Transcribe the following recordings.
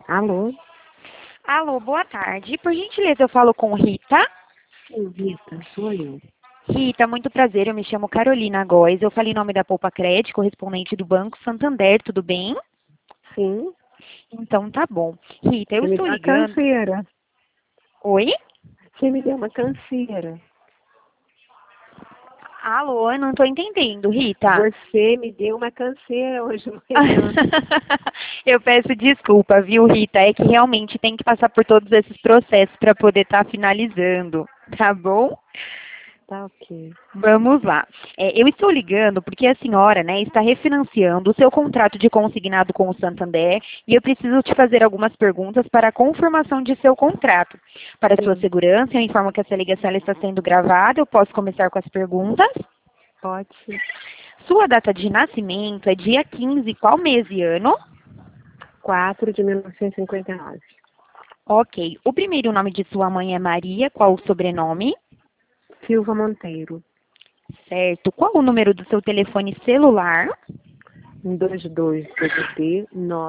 Alô? Alô, boa tarde. Por gentileza, eu falo com Rita. Sim, Rita, sou eu. Rita, muito prazer. Eu me chamo Carolina Góes. Eu falei em nome da Poupa Crédito, correspondente do Banco Santander, tudo bem? Sim, Então tá bom. Rita, eu você me estou deu uma ligando. canseira. Oi? Você me deu uma canseira. Alô, eu não estou entendendo, Rita. Você me deu uma canseira hoje de manhã. Eu peço desculpa, viu, Rita? É que realmente tem que passar por todos esses processos para poder estar finalizando, tá bom? Tá ok. Vamos lá. Eu estou ligando porque a senhora, né, está refinanciando o seu contrato de consignado com o Santander e eu preciso te fazer algumas perguntas para a confirmação de seu contrato. Para sua Sim, segurança, eu informo que essa ligação ela está sendo gravada. Eu posso começar com as perguntas? pode ser. Sua data de nascimento é dia 15, qual mês e ano? 4 de 1959. Ok. O primeiro nome de sua mãe é Maria, qual o sobrenome? Silva Monteiro. Certo. Qual o número do seu telefone celular? 22 CDD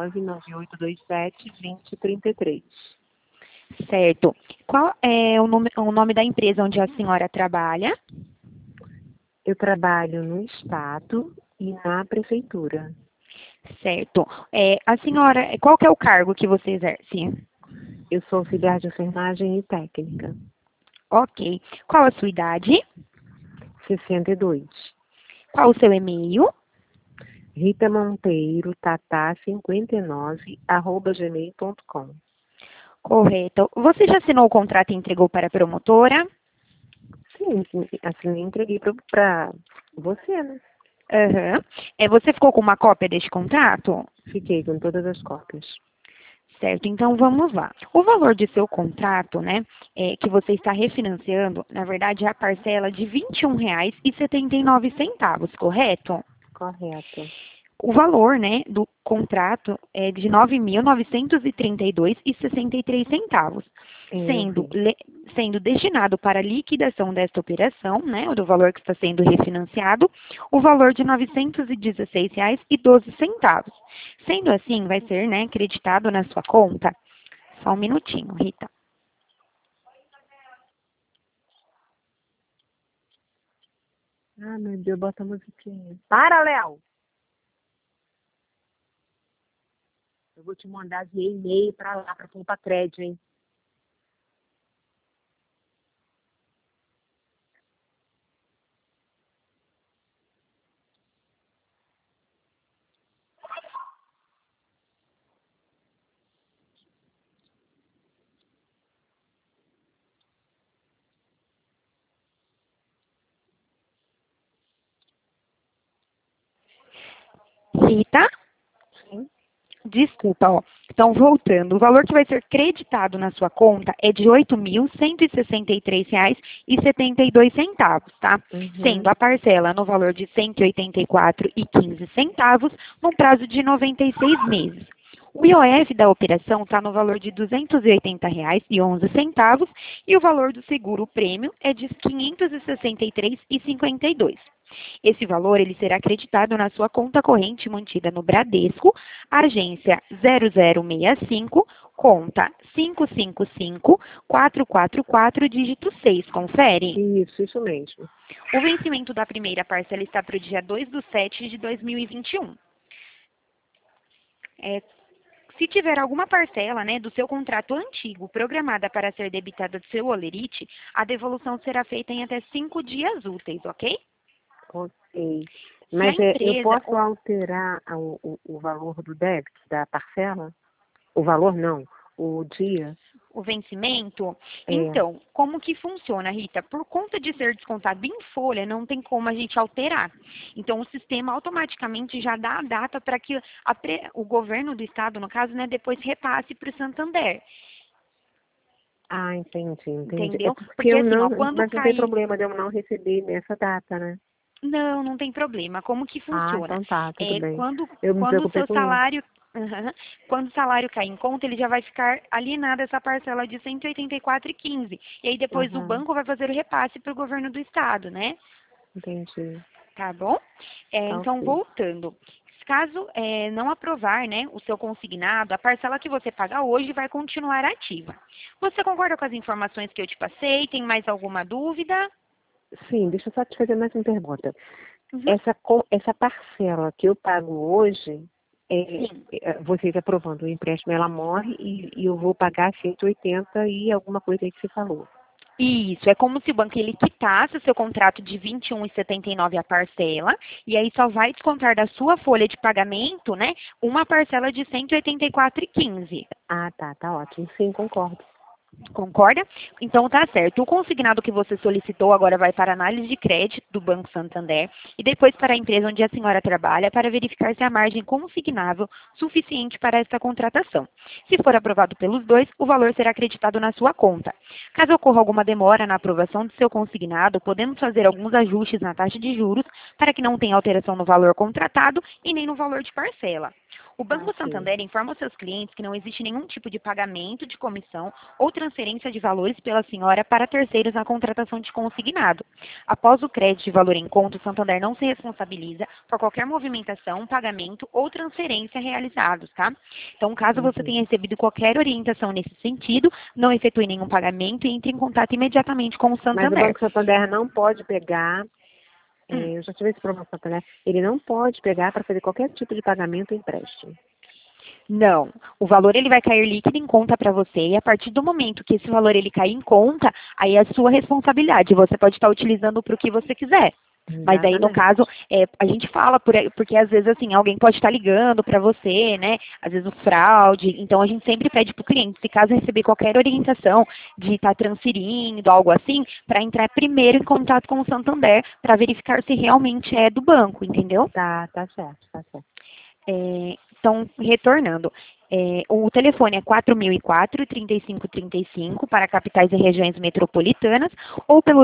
99827 2033. Certo. Qual é o nome da empresa onde a senhora trabalha? Eu trabalho no Estado e na Prefeitura. Certo. A senhora, qual que é o cargo que você exerce? Eu sou auxiliar de enfermagem e técnica. Ok. Qual a sua idade? 62. Qual o seu e-mail? Rita Monteiro, tatá59, @gmail.com. Correto. Você já assinou o contrato e entregou para a promotora? Sim, assim, eu entreguei pra você, né? Aham. Você ficou com uma cópia deste contrato? Fiquei com todas as cópias. Certo, então vamos lá. O valor de seu contrato, né, que você está refinanciando, na verdade é a parcela de R$ 21,79, correto? Correto. O valor, né, do contrato é de R$ 9.932,63, É, eu sendo, vi. sendo destinado para a liquidação desta operação, né, do valor que está sendo refinanciado, o valor de R$ 916,12. Sendo assim, vai ser, né, creditado na sua conta. Só um minutinho, Rita. Ah, meu Deus, bota a musiquinha. Para, Léo! Eu vou te mandar via e-mail pra lá, pra Poupa Crédito, hein? Rita? Sim. Desculpa, ó. Então, voltando, o valor que vai ser creditado na sua conta é de R$ 8.163,72, tá? Sendo Uhum. a parcela no valor de R$ 184,15, no prazo de 96 meses. O IOF da operação está no valor de R$ 280,11 e o valor do seguro prêmio é de R$ 563,52. Esse valor ele será acreditado na sua conta corrente mantida no Bradesco, agência 0065, conta 555-444, dígito 6. Confere. Isso mesmo. O vencimento da primeira parcela está para o dia 2/7/2021. É, se tiver alguma parcela, né, do seu contrato antigo programada para ser debitada do seu holerite, a devolução será feita em até 5 dias úteis, ok? Ok. Se a Mas eu empresa, posso alterar o valor do débito, da parcela? O valor não, o dia. o vencimento. É. Então, como que funciona, Rita? Por conta de ser descontado em folha, não tem como a gente alterar. Então, o sistema automaticamente já dá a data para que o governo do estado, no caso, né, depois repasse para o Santander. Ah, entendi. É Entendeu? porque Porque eu assim, ó, não, quando mas não tem cair. problema de eu não receber nessa data, né? Não, não tem problema. Como que Ah, funciona? então tá, tudo É, bem. quando, Eu me quando o preocupei seu com isso. salário. Aham. Quando o salário cair em conta, ele já vai ficar alienado essa parcela de 184,15. E aí depois o Aham, banco vai fazer o repasse para o governo do estado, né? entendi. Tá bom? Tá Então, ok. voltando. Caso não aprovar, né, o seu consignado, a parcela que você paga hoje vai continuar ativa. Você concorda com as informações que eu te passei? Tem mais alguma dúvida? Sim, deixa eu só te fazer mais uma pergunta. Uhum. Essa parcela que eu pago hoje, Sim. vocês aprovando o empréstimo, ela morre e eu vou pagar 180 e alguma coisa aí que você falou. Isso, é como se o banco ele quitasse o seu contrato de 21,79 a parcela, e aí só vai descontar da sua folha de pagamento, né, uma parcela de 184,15. Ah, tá ótimo. Sim, concordo. Concorda? Então tá certo. O consignado que você solicitou agora vai para a análise de crédito do Banco Santander e depois para a empresa onde a senhora trabalha para verificar se a margem consignável suficiente para esta contratação. Se for aprovado pelos dois, o valor será acreditado na sua conta. Caso ocorra alguma demora na aprovação do seu consignado, podemos fazer alguns ajustes na taxa de juros para que não tenha alteração no valor contratado e nem no valor de parcela. O Banco Ok. Santander informa aos seus clientes que não existe nenhum tipo de pagamento de comissão ou transferência de valores pela senhora para terceiros na contratação de consignado. Após o crédito de valor em conta, o Santander não se responsabiliza por qualquer movimentação, pagamento ou transferência realizados, tá? Então, caso você Uhum. tenha recebido qualquer orientação nesse sentido, não efetue nenhum pagamento e entre em contato imediatamente com o Mas o Santander. Banco Santander não pode pegar, Hum. eu já tive esse problema com o Santander, ele não pode pegar para fazer qualquer tipo de pagamento ou empréstimo. Não, o valor ele vai cair líquido em conta para você e a partir do momento que esse valor ele cair em conta, aí é a sua responsabilidade. Você pode estar utilizando para o que você quiser. Mas aí, no Exatamente. caso, a gente fala porque às vezes assim, alguém pode estar ligando para você, né? Às vezes o fraude. Então a gente sempre pede para o cliente, se caso receber qualquer orientação de estar transferindo, algo assim, para entrar primeiro em contato com o Santander para verificar se realmente é do banco, entendeu? Tá certo, tá certo. Então, retornando, o telefone é 4004-3535 para capitais e regiões metropolitanas ou pelo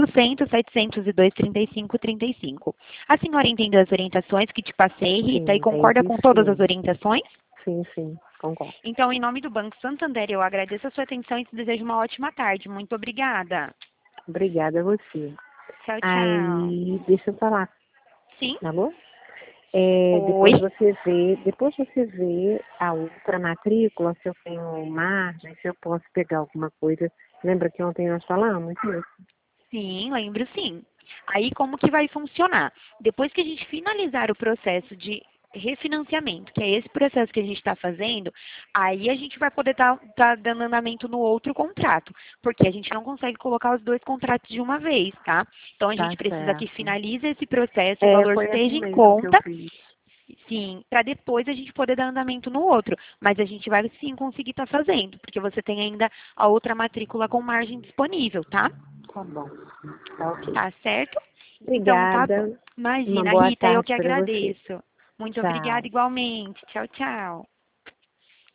0800-702-3535. A senhora entendeu as orientações que te passei, Rita, e Sim, concorda entendi com todas as sim. orientações? Sim, concordo. Então, em nome do Banco Santander, eu agradeço a sua atenção e te desejo uma ótima tarde. Muito obrigada. Obrigada a você. Tchau, tchau. Aí, deixa eu falar, Sim? alô? Oi? Depois você vê a outra matrícula, se eu tenho margem, se eu posso pegar alguma coisa. Lembra que ontem nós falamos isso? Sim, lembro sim. Aí como que vai funcionar? Depois que a gente finalizar o processo de refinanciamento, que é esse processo que a gente está fazendo, aí a gente vai poder estar dando andamento no outro contrato, porque a gente não consegue colocar os dois contratos de uma vez, tá? Então a Tá gente precisa que certo. finalize esse processo, o valor Foi esteja assim em mesmo que eu conta, fiz. sim, para depois a gente poder dar andamento no outro. Mas a gente vai sim conseguir estar fazendo, porque você tem ainda a outra matrícula com margem disponível, tá? Tá bom. Tá ok. Tá certo? Então tá bom. Obrigada. Uma Imagina, boa Rita, eu tarde que para você. agradeço. Muito obrigada Tchau. igualmente. Tchau, tchau.